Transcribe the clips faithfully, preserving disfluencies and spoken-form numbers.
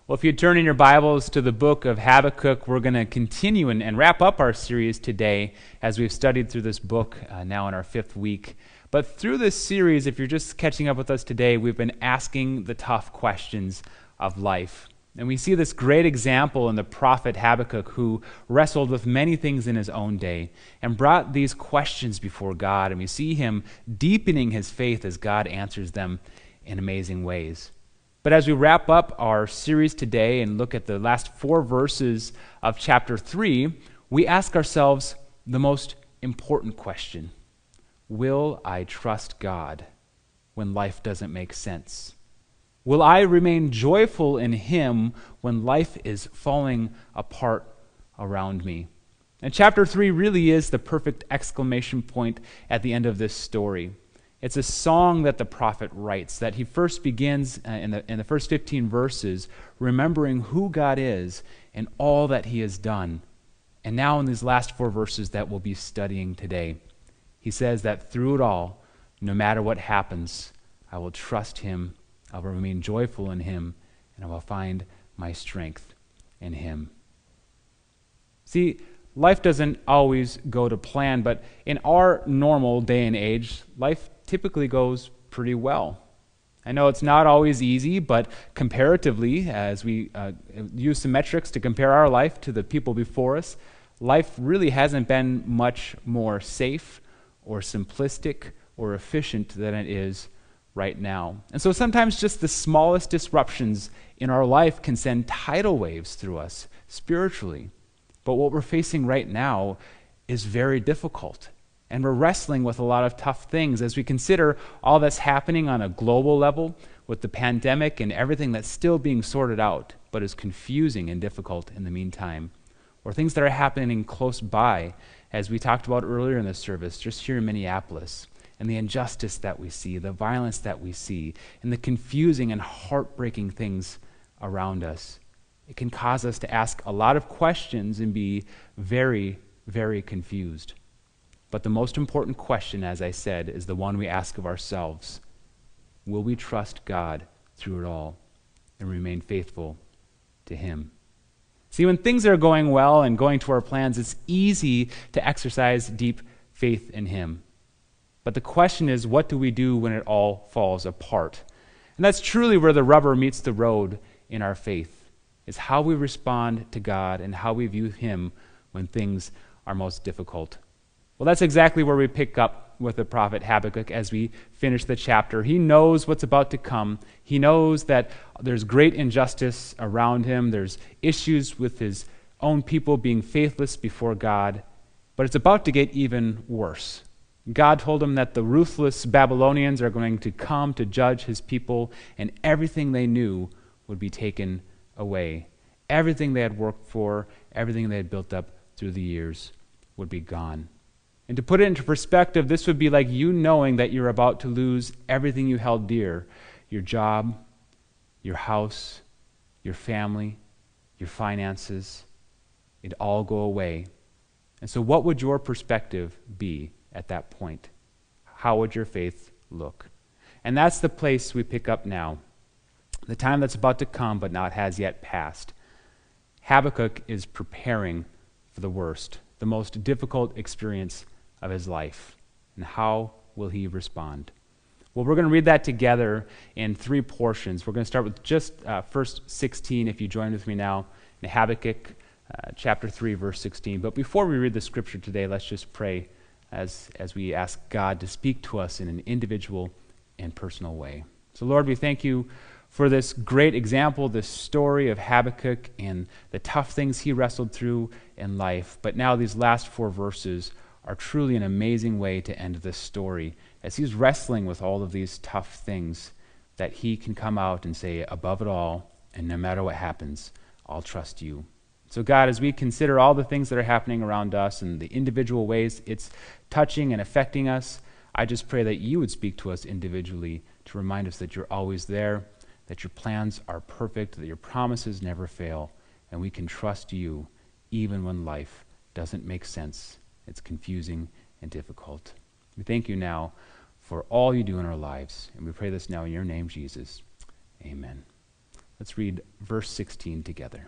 Well, if you turn in your Bibles to the book of Habakkuk, we're going to continue and, and wrap up our series today as we've studied through this book uh, now in our fifth week. But through this series, if you're just catching up with us today, we've been asking the tough questions of life. And we see this great example in the prophet Habakkuk, who wrestled with many things in his own day and brought these questions before God. And we see him deepening his faith as God answers them in amazing ways. But as we wrap up our series today and look at the last four verses of chapter three, we ask ourselves the most important question: will I trust God when life doesn't make sense? Will I remain joyful in Him when life is falling apart around me? And chapter three really is the perfect exclamation point at the end of this story. It's a song that the prophet writes, that he first begins uh, in, the, in the first fifteen verses, remembering who God is and all that He has done. And now in these last four verses that we'll be studying today, he says that through it all, no matter what happens, I will trust Him, I will remain joyful in Him, and I will find my strength in Him. See, life doesn't always go to plan, but in our normal day and age, life typically goes pretty well. I know it's not always easy, but comparatively, as we uh, use some metrics to compare our life to the people before us, life really hasn't been much more safe or simplistic or efficient than it is right now. And so sometimes just the smallest disruptions in our life can send tidal waves through us spiritually. But what we're facing right now is very difficult. And we're wrestling with a lot of tough things as we consider all that's happening on a global level with the pandemic and everything that's still being sorted out, but is confusing and difficult in the meantime. Or things that are happening close by, as we talked about earlier in the service, just here in Minneapolis, and the injustice that we see, the violence that we see, and the confusing and heartbreaking things around us. It can cause us to ask a lot of questions and be very, very confused. But the most important question, as I said, is the one we ask of ourselves. Will we trust God through it all and remain faithful to Him? See, when things are going well and going to our plans, it's easy to exercise deep faith in Him. But the question is, what do we do when it all falls apart? And that's truly where the rubber meets the road in our faith, is how we respond to God and how we view Him when things are most difficult. Well, that's exactly where we pick up with the prophet Habakkuk as we finish the chapter. He knows what's about to come. He knows that there's great injustice around him. There's issues with his own people being faithless before God. But it's about to get even worse. God told him that the ruthless Babylonians are going to come to judge His people, and everything they knew would be taken away. Everything they had worked for, everything they had built up through the years would be gone. And to put it into perspective, this would be like you knowing that you're about to lose everything you held dear: your job, your house, your family, your finances. It'd all go away. And so what would your perspective be at that point? How would your faith look? And that's the place we pick up now. The time that's about to come but not has yet passed. Habakkuk is preparing for the worst, the most difficult experience of his life. And how will he respond? Well, we're going to read that together in three portions. We're going to start with just uh, verse sixteen, if you join with me now, in Habakkuk uh, chapter three, verse sixteen. But before we read the scripture today, let's just pray as, as we ask God to speak to us in an individual and personal way. So, Lord, we thank You for this great example, this story of Habakkuk and the tough things he wrestled through in life. But now these last four verses are truly an amazing way to end this story, as he's wrestling with all of these tough things, that he can come out and say, above it all, and no matter what happens, I'll trust You. So God, as we consider all the things that are happening around us and the individual ways it's touching and affecting us, I just pray that You would speak to us individually to remind us that You're always there, that Your plans are perfect, that Your promises never fail, and we can trust You even when life doesn't make sense. It's confusing and difficult. We thank You now for all You do in our lives, and we pray this now in Your name, Jesus. Amen. Let's read verse sixteen together.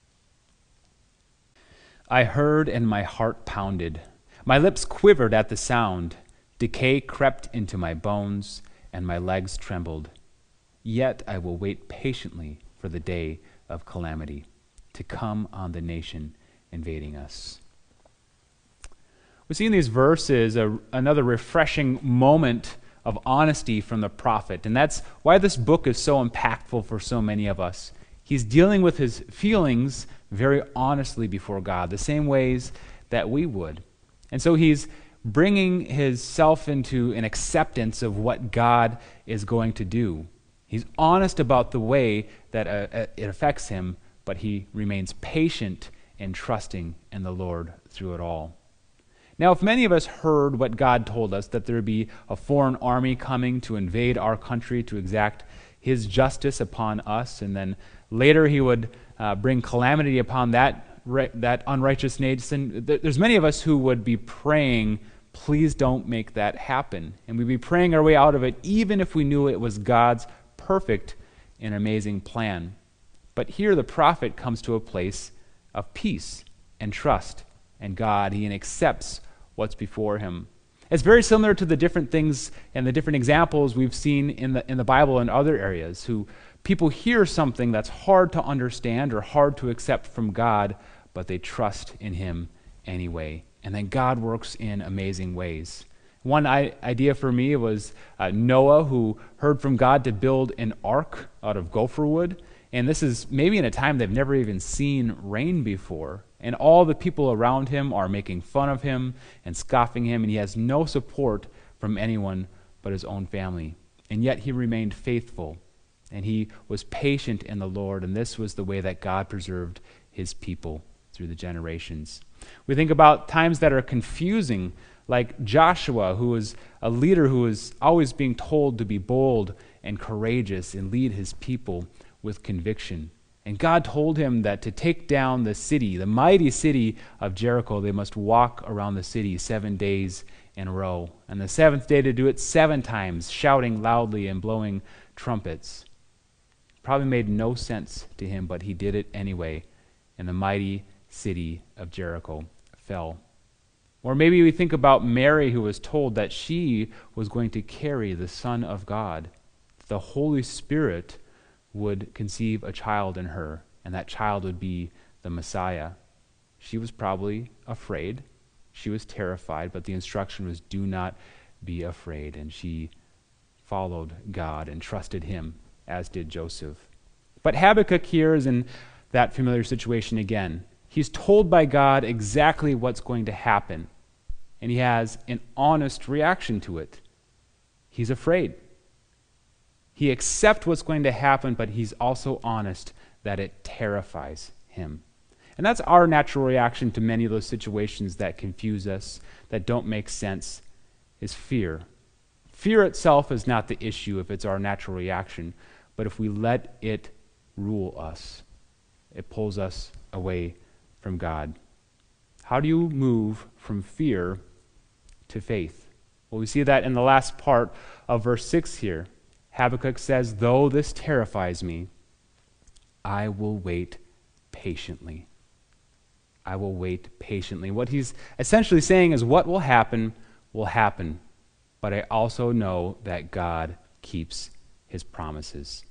I heard and my heart pounded. My lips quivered at the sound. Decay crept into my bones and my legs trembled. Yet I will wait patiently for the day of calamity to come on the nation invading us. We see in these verses a, another refreshing moment of honesty from the prophet, and that's why this book is so impactful for so many of us. He's dealing with his feelings very honestly before God, the same ways that we would. And so he's bringing himself into an acceptance of what God is going to do. He's honest about the way that uh, it affects him, but he remains patient and trusting in the Lord through it all. Now, if many of us heard what God told us, that there would be a foreign army coming to invade our country to exact his justice upon us, and then later he would uh, bring calamity upon that, that unrighteous nation, there's many of us who would be praying, please don't make that happen. And we'd be praying our way out of it, even if we knew it was God's perfect and amazing plan. But here the prophet comes to a place of peace and trust in God. He accepts what's before him. It's very similar to the different things and the different examples we've seen in the in the Bible and other areas, who people hear something that's hard to understand or hard to accept from God, but they trust in him anyway. And then God works in amazing ways. One I- idea for me was uh, Noah, who heard from God to build an ark out of gopher wood. And this is maybe in a time they've never even seen rain before. And all the people around him are making fun of him and scoffing him, and he has no support from anyone but his own family. And yet he remained faithful, and he was patient in the Lord, and this was the way that God preserved his people through the generations. We think about times that are confusing, like Joshua, who was a leader who was always being told to be bold and courageous and lead his people with conviction. And God told him that to take down the city, the mighty city of Jericho, they must walk around the city seven days in a row. And the seventh day to do it seven times, shouting loudly and blowing trumpets. Probably made no sense to him, but he did it anyway. And the mighty city of Jericho fell. Or maybe we think about Mary, who was told that she was going to carry the Son of God. The Holy Spirit would conceive a child in her, and that child would be the Messiah. She was probably afraid. She was terrified, but the instruction was, do not be afraid. And she followed God and trusted him, as did Joseph. But Habakkuk here is in that familiar situation again. He's told by God exactly what's going to happen, and he has an honest reaction to it. He's afraid. He accepts what's going to happen, but he's also honest that it terrifies him. And that's our natural reaction to many of those situations that confuse us, that don't make sense, is fear. Fear itself is not the issue if it's our natural reaction, but if we let it rule us, it pulls us away from God. How do you move from fear to faith? Well, we see that in the last part of verse six here. Habakkuk says, though this terrifies me, I will wait patiently. I will wait patiently. What he's essentially saying is what will happen will happen, but I also know that God keeps his promises.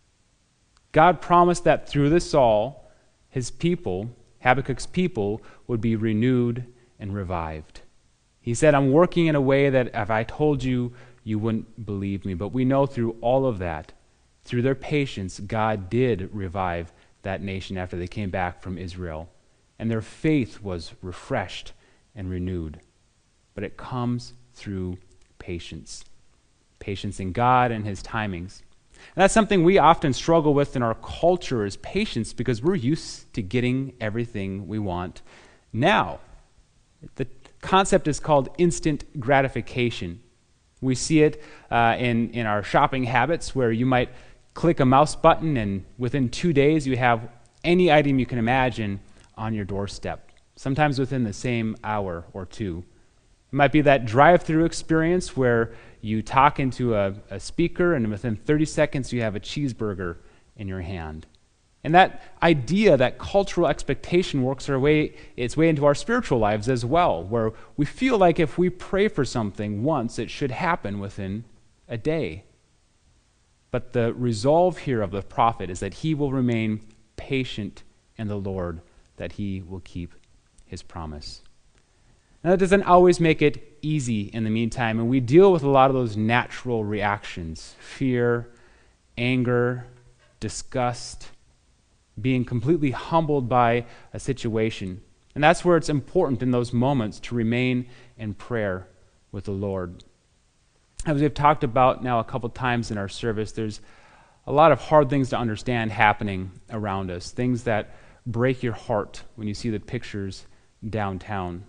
God promised that through this all, his people, Habakkuk's people, would be renewed and revived. He said, I'm working in a way that if I told you, you wouldn't believe me. But we know through all of that, through their patience, God did revive that nation after they came back from Israel. And their faith was refreshed and renewed. But it comes through patience. Patience in God and his timings. And that's something we often struggle with in our culture, is patience, because we're used to getting everything we want now. The concept is called instant gratification. We see it uh, in, in our shopping habits, where you might click a mouse button and within two days you have any item you can imagine on your doorstep, sometimes within the same hour or two. It might be that drive-through experience where you talk into a, a speaker and within thirty seconds you have a cheeseburger in your hand. And that idea, that cultural expectation works our way, its way into our spiritual lives as well, where we feel like if we pray for something once, it should happen within a day. But the resolve here of the prophet is that he will remain patient in the Lord, that he will keep his promise. Now, that doesn't always make it easy in the meantime, and we deal with a lot of those natural reactions: fear, anger, disgust, being completely humbled by a situation. And that's where it's important in those moments to remain in prayer with the Lord. As we've talked about now a couple times in our service, there's a lot of hard things to understand happening around us, things that break your heart when you see the pictures downtown.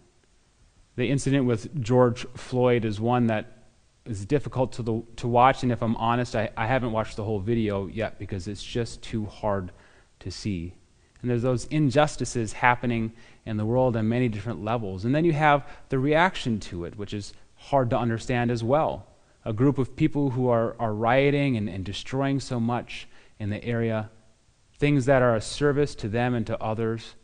The incident with George Floyd is one that is difficult to, the, to watch, and if I'm honest, I, I haven't watched the whole video yet because it's just too hard to see. And there's those injustices happening in the world on many different levels. And then you have the reaction to it, which is hard to understand as well. A group of people who are, are rioting and, and destroying so much in the area, things that are a service to them and to others.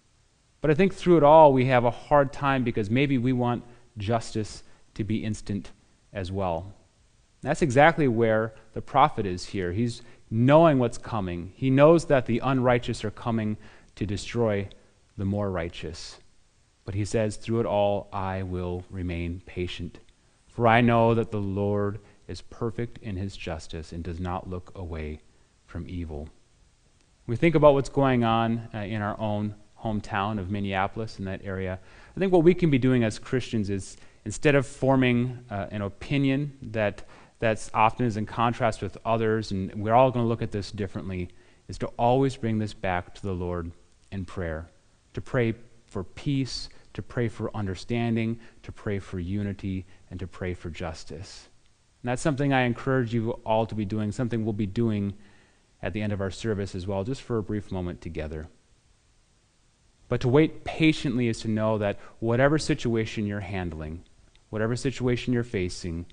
But I think through it all, we have a hard time because maybe we want justice to be instant as well. That's exactly where the prophet is here. He's knowing what's coming. He knows that the unrighteous are coming to destroy the more righteous. But he says, through it all, I will remain patient. For I know that the Lord is perfect in his justice and does not look away from evil. We think about what's going on uh, in our own hometown of Minneapolis, in that area. I think what we can be doing as Christians is, instead of forming uh, an opinion that that's often is in contrast with others, and we're all going to look at this differently, is to always bring this back to the Lord in prayer, to pray for peace, to pray for understanding, to pray for unity, and to pray for justice. And that's something I encourage you all to be doing, something we'll be doing at the end of our service as well, just for a brief moment together. But to wait patiently is to know that whatever situation you're handling, whatever situation you're facing,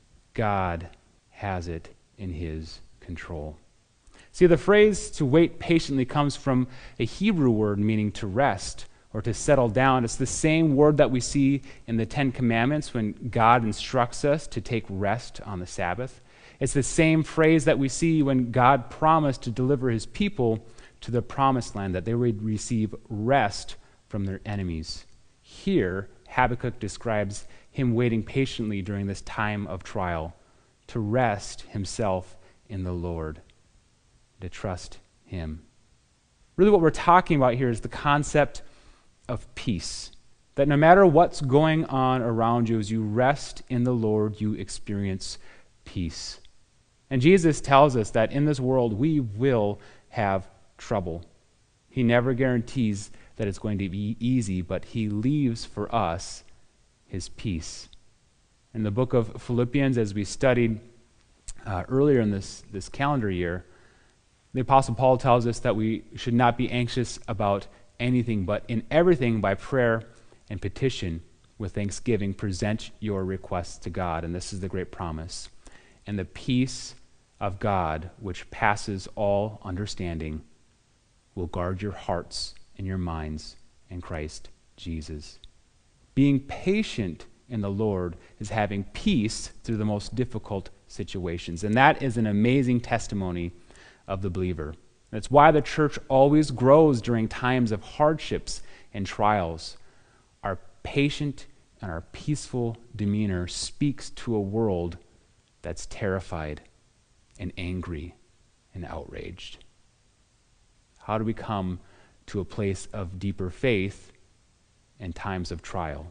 God has it in his control. See, the phrase to wait patiently comes from a Hebrew word meaning to rest or to settle down. It's the same word that we see in the Ten Commandments when God instructs us to take rest on the Sabbath. It's the same phrase that we see when God promised to deliver his people to the promised land, that they would receive rest from their enemies. Here, Habakkuk describes him waiting patiently during this time of trial, to rest himself in the Lord, to trust him. Really what we're talking about here is the concept of peace, that no matter what's going on around you, as you rest in the Lord, you experience peace. And Jesus tells us that in this world we will have trouble. He never guarantees that it's going to be easy, but he leaves for us his peace. In the book of Philippians, as we studied uh, earlier in this, this calendar year, the Apostle Paul tells us that we should not be anxious about anything, but in everything by prayer and petition with thanksgiving present your requests to God. And this is the great promise. And the peace of God, which passes all understanding, will guard your hearts and your minds in Christ Jesus. Being patient in the Lord is having peace through the most difficult situations. And that is an amazing testimony of the believer. That's why the church always grows during times of hardships and trials. Our patient and our peaceful demeanor speaks to a world that's terrified and angry and outraged. How do we come to a place of deeper faith in times of trial?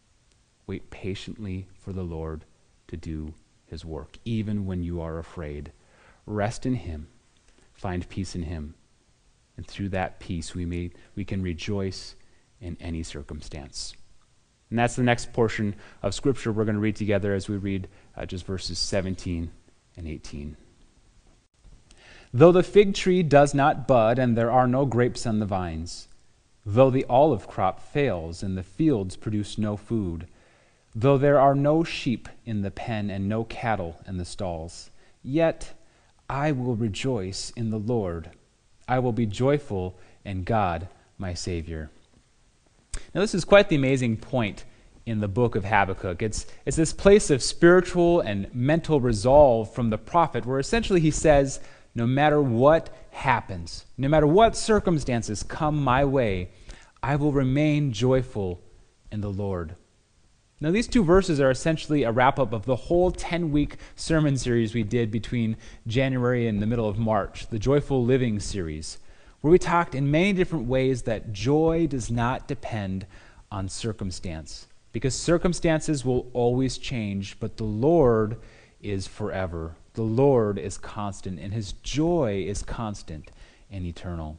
Wait patiently for the Lord to do his work, even when you are afraid. Rest in him. Find peace in him. And through that peace, we may we can rejoice in any circumstance. And that's the next portion of Scripture we're going to read together as we read uh, just verses seventeen and eighteen. Though the fig tree does not bud, and there are no grapes on the vines, though the olive crop fails, and the fields produce no food, though there are no sheep in the pen, and no cattle in the stalls, yet I will rejoice in the Lord. I will be joyful in God, my Savior. Now, this is quite the amazing point in the book of Habakkuk. It's, it's this place of spiritual and mental resolve from the prophet where essentially he says, no matter what happens, no matter what circumstances come my way, I will remain joyful in the Lord. Now, these two verses are essentially a wrap-up of the whole ten-week sermon series we did between January and the middle of March, the Joyful Living series, where we talked in many different ways that joy does not depend on circumstance, because circumstances will always change, but the Lord is forever. The Lord is constant, and his joy is constant and eternal.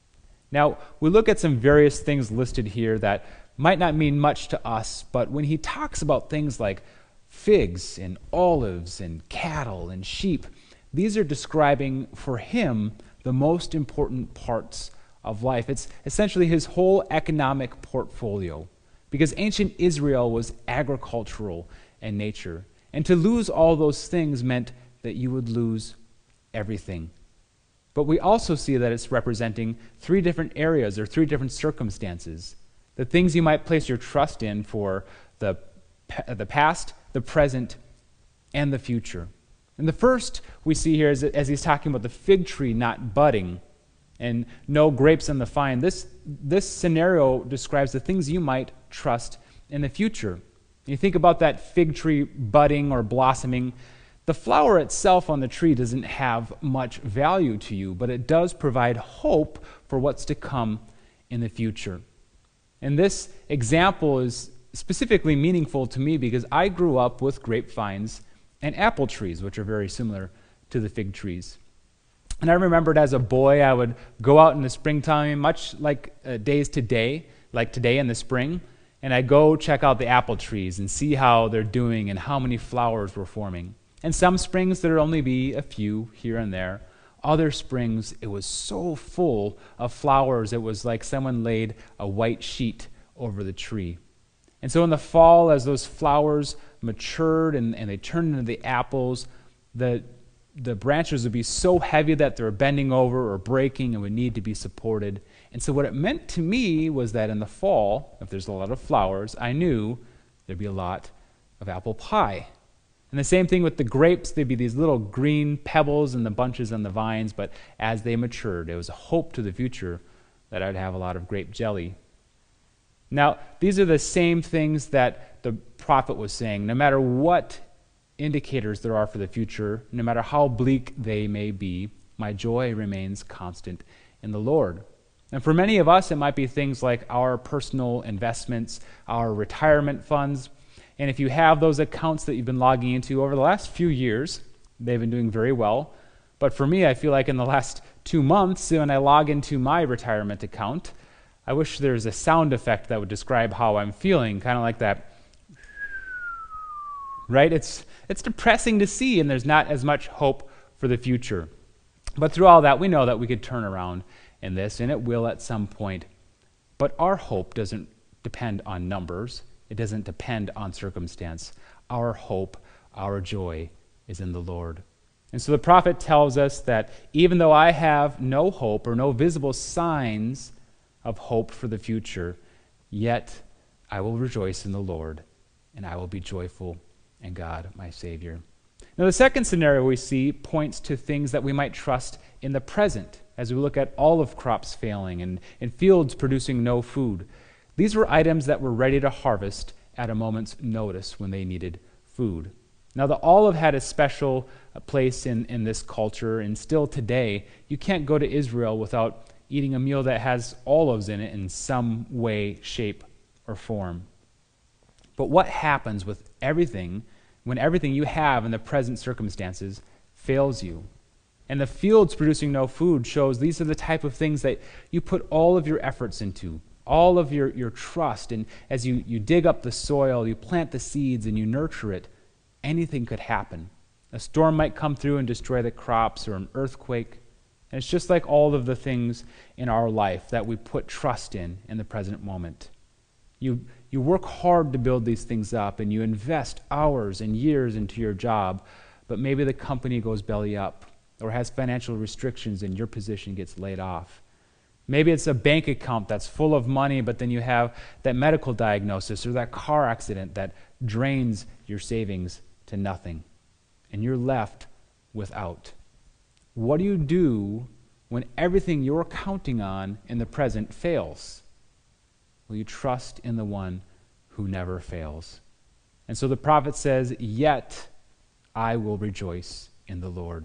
Now, we look at some various things listed here that might not mean much to us, but when he talks about things like figs and olives and cattle and sheep, these are describing for him the most important parts of life. It's essentially his whole economic portfolio, because ancient Israel was agricultural in nature, and to lose all those things meant that you would lose everything. But we also see that it's representing three different areas or three different circumstances. The things you might place your trust in for the, the past, the present, and the future. And the first we see here is as he's talking about the fig tree not budding and no grapes on the vine. This, this scenario describes the things you might trust in the future. You think about that fig tree budding or blossoming. The flower itself on the tree doesn't have much value to you, but it does provide hope for what's to come in the future. And this example is specifically meaningful to me because I grew up with grapevines and apple trees, which are very similar to the fig trees. And I remembered as a boy, I would go out in the springtime, much like uh, days today, like today in the spring, and I'd go check out the apple trees and see how they're doing and how many flowers were forming. And some springs, there'd only be a few here and there. Other springs, it was so full of flowers, it was like someone laid a white sheet over the tree. And so in the fall, as those flowers matured and, and they turned into the apples, the, the branches would be so heavy that they were bending over or breaking and would need to be supported. And so what it meant to me was that in the fall, if there's a lot of flowers, I knew there'd be a lot of apple pie. And the same thing with the grapes. They'd be these little green pebbles in the bunches on the vines, but as they matured, it was a hope to the future that I'd have a lot of grape jelly. Now, these are the same things that the prophet was saying. No matter what indicators there are for the future, no matter how bleak they may be, my joy remains constant in the Lord. And for many of us, it might be things like our personal investments, our retirement funds. And if you have those accounts that you've been logging into over the last few years, they've been doing very well. But for me, I feel like in the last two months, when I log into my retirement account, I wish there was a sound effect that would describe how I'm feeling, kind of like that. Right? It's, it's depressing to see, and there's not as much hope for the future. But through all that, we know that we could turn around in this, and it will at some point. But our hope doesn't depend on numbers. It doesn't depend on circumstance. Our hope, our joy is in the Lord. And so the prophet tells us that even though I have no hope or no visible signs of hope for the future, yet I will rejoice in the Lord, and I will be joyful in God, my Savior. Now, the second scenario we see points to things that we might trust in the present, as we look at olive crops failing and, and fields producing no food. These were items that were ready to harvest at a moment's notice when they needed food. Now, the olive had a special place in, in this culture, and still today, you can't go to Israel without eating a meal that has olives in it in some way, shape, or form. But what happens with everything when everything you have in the present circumstances fails you? And the fields producing no food shows these are the type of things that you put all of your efforts into, all of your, your trust. And as you, you dig up the soil, you plant the seeds, and you nurture it, anything could happen. A storm might come through and destroy the crops, or an earthquake. And it's just like all of the things in our life that we put trust in in the present moment. You, you work hard to build these things up, and you invest hours and years into your job, but maybe the company goes belly up, or has financial restrictions and your position gets laid off. Maybe it's a bank account that's full of money, but then you have that medical diagnosis or that car accident that drains your savings to nothing, and you're left without. What do you do when everything you're counting on in the present fails? Will you trust in the one who never fails? And so the prophet says, "Yet I will rejoice in the Lord.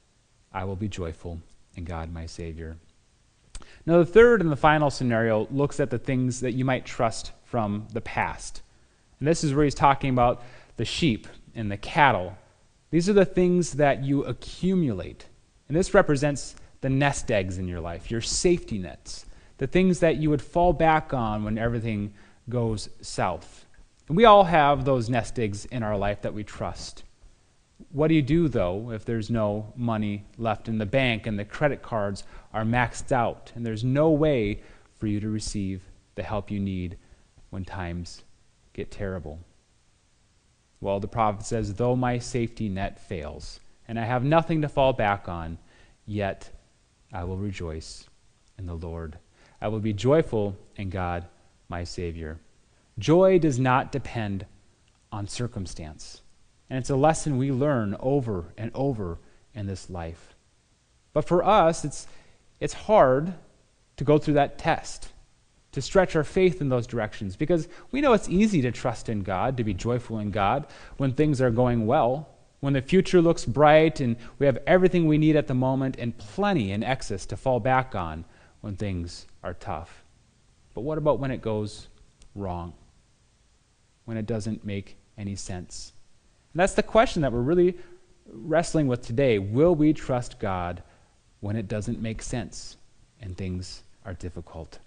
I will be joyful in God my Savior." Now, the third and the final scenario looks at the things that you might trust from the past. And this is where he's talking about the sheep and the cattle. These are the things that you accumulate. And this represents the nest eggs in your life, your safety nets, the things that you would fall back on when everything goes south. And we all have those nest eggs in our life that we trust. What do you do, though, if there's no money left in the bank and the credit cards are maxed out and there's no way for you to receive the help you need when times get terrible? Well, the prophet says, "Though my safety net fails and I have nothing to fall back on, yet I will rejoice in the Lord. I will be joyful in God, my Savior." Joy does not depend on circumstance. And it's a lesson we learn over and over in this life. But for us, it's, it's hard to go through that test, to stretch our faith in those directions, because we know it's easy to trust in God, to be joyful in God when things are going well, when the future looks bright and we have everything we need at the moment and plenty in excess to fall back on when things are tough. But what about when it goes wrong? When it doesn't make any sense? And that's the question that we're really wrestling with today. Will we trust God when it doesn't make sense and things are difficult?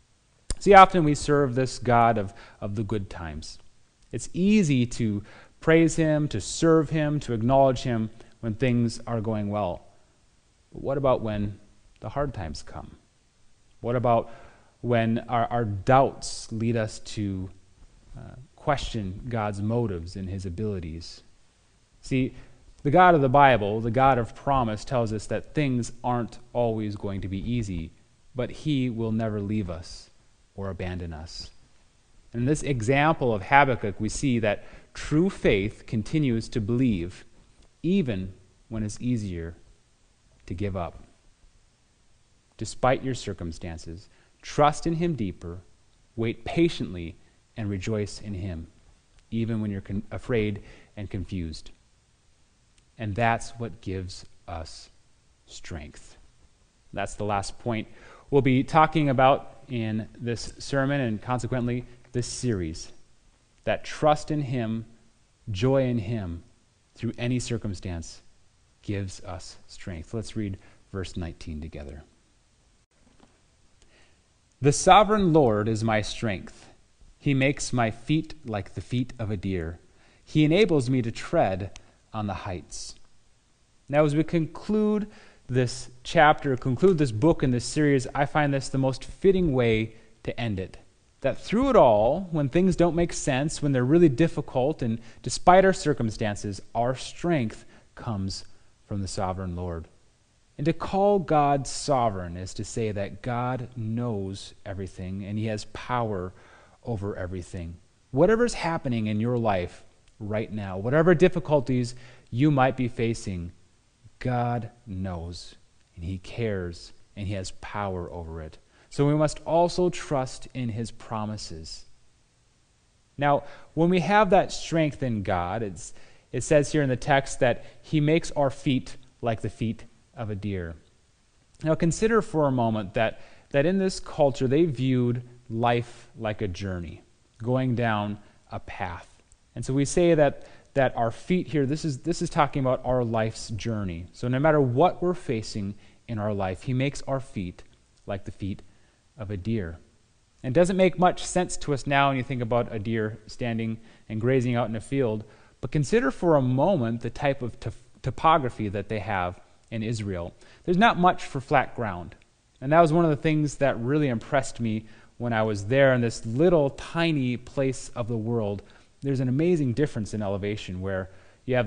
See, often we serve this God of, of the good times. It's easy to praise him, to serve him, to acknowledge him when things are going well. But what about when the hard times come? What about when our, our doubts lead us to uh, question God's motives and his abilities? See, the God of the Bible, the God of promise, tells us that things aren't always going to be easy, but he will never leave us or abandon us. And in this example of Habakkuk, we see that true faith continues to believe even when it's easier to give up. Despite your circumstances, trust in him deeper, wait patiently, and rejoice in him, even when you're con- afraid and confused. And that's what gives us strength. That's the last point we'll be talking about in this sermon and consequently this series. That trust in him, joy in him, through any circumstance, gives us strength. Let's read verse nineteen together. "The sovereign Lord is my strength. He makes my feet like the feet of a deer. He enables me to tread on the heights." Now, as we conclude this chapter, conclude this book in this series, I find this the most fitting way to end it. That through it all, when things don't make sense, when they're really difficult, and despite our circumstances, our strength comes from the sovereign Lord. And to call God sovereign is to say that God knows everything and he has power over everything. Whatever's happening in your life right now, whatever difficulties you might be facing, God knows and he cares and he has power over it. So we must also trust in his promises. Now, when we have that strength in God, it's, it says here in the text that he makes our feet like the feet of a deer. Now consider for a moment that, that in this culture they viewed life like a journey, going down a path. And so we say that that our feet here, this is this is talking about our life's journey. So no matter what we're facing in our life, he makes our feet like the feet of a deer. And it doesn't make much sense to us now when you think about a deer standing and grazing out in a field, but consider for a moment the type of t- topography that they have in Israel. There's not much for flat ground. And that was one of the things that really impressed me when I was there in this little tiny place of the world. There's an amazing difference in elevation where you have this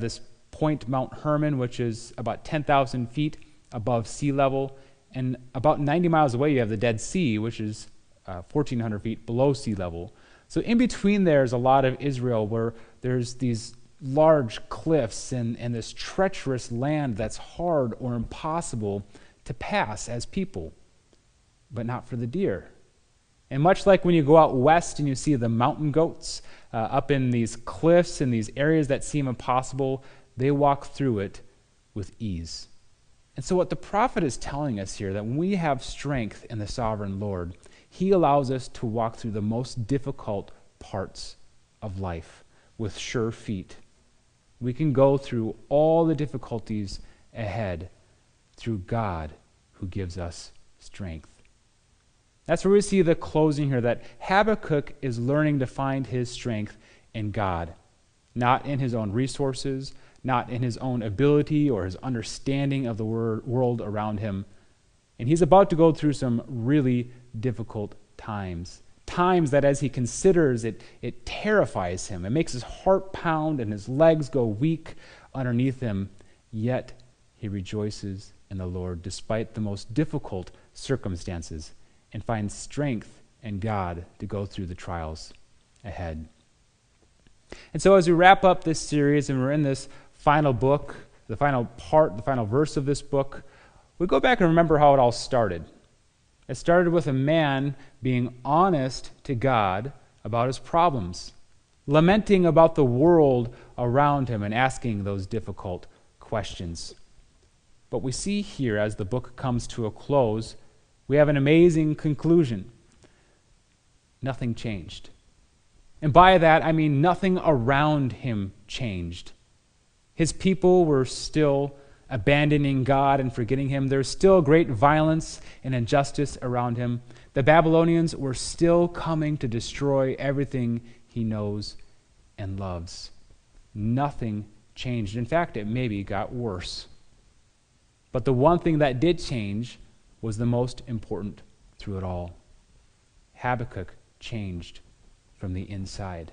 Point Mount Hermon, which is about ten thousand feet above sea level. And about ninety miles away, you have the Dead Sea, which is uh, fourteen hundred feet below sea level. So in between there is a lot of Israel where there's these large cliffs and, and this treacherous land that's hard or impossible to pass as people, but not for the deer. And much like when you go out west and you see the mountain goats uh, up in these cliffs and these areas that seem impossible, they walk through it with ease. And so what the prophet is telling us here, that when we have strength in the sovereign Lord, he allows us to walk through the most difficult parts of life with sure feet. We can go through all the difficulties ahead through God who gives us strength. That's where we see the closing here, that Habakkuk is learning to find his strength in God, not in his own resources, not in his own ability or his understanding of the wor- world around him. And he's about to go through some really difficult times. Times that as he considers it, it terrifies him. It makes his heart pound and his legs go weak underneath him. Yet he rejoices in the Lord despite the most difficult circumstances and finds strength in God to go through the trials ahead. And so as we wrap up this series and we're in this final book, the final part, the final verse of this book, we go back and remember how it all started. It started with a man being honest to God about his problems, lamenting about the world around him and asking those difficult questions. But we see here, as the book comes to a close, we have an amazing conclusion. Nothing changed. And by that, I mean nothing around him changed. His people were still abandoning God and forgetting him. There's still great violence and injustice around him. The Babylonians were still coming to destroy everything he knows and loves. Nothing changed. In fact, it maybe got worse. But the one thing that did change was the most important through it all. Habakkuk changed from the inside.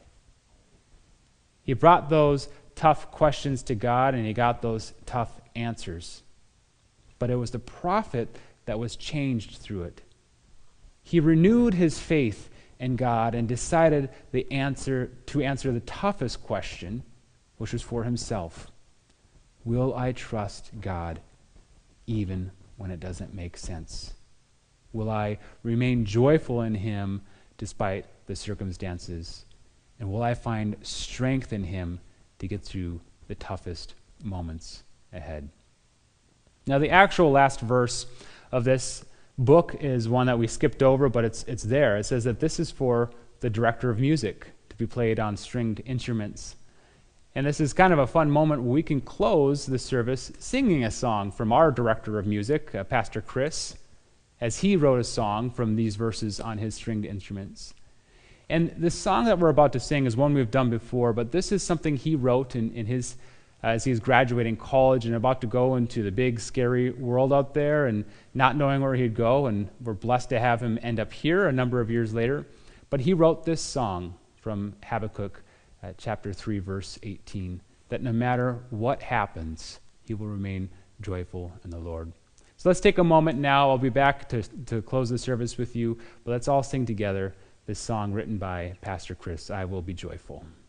He brought those tough questions to God, and he got those tough answers. But it was the prophet that was changed through it. He renewed his faith in God and decided the answer to answer the toughest question, which was for himself. Will I trust God even when it doesn't make sense? Will I remain joyful in him despite the circumstances? And will I find strength in him to get through the toughest moments ahead? Now, the actual last verse of this book is one that we skipped over, but it's it's there. It says that this is for the director of music to be played on stringed instruments. And this is kind of a fun moment where we can close the service singing a song from our director of music, uh, Pastor Chris, as he wrote a song from these verses on his stringed instruments. And the song that we're about to sing is one we've done before, but this is something he wrote in, in his uh, as he's graduating college and about to go into the big, scary world out there and not knowing where he'd go. And we're blessed to have him end up here a number of years later. But he wrote this song from Habakkuk uh, chapter three, verse eighteen, that no matter what happens, he will remain joyful in the Lord. So let's take a moment now. I'll be back to, to close the service with you, but let's all sing together this song written by Pastor Chris, I Will Be Joyful.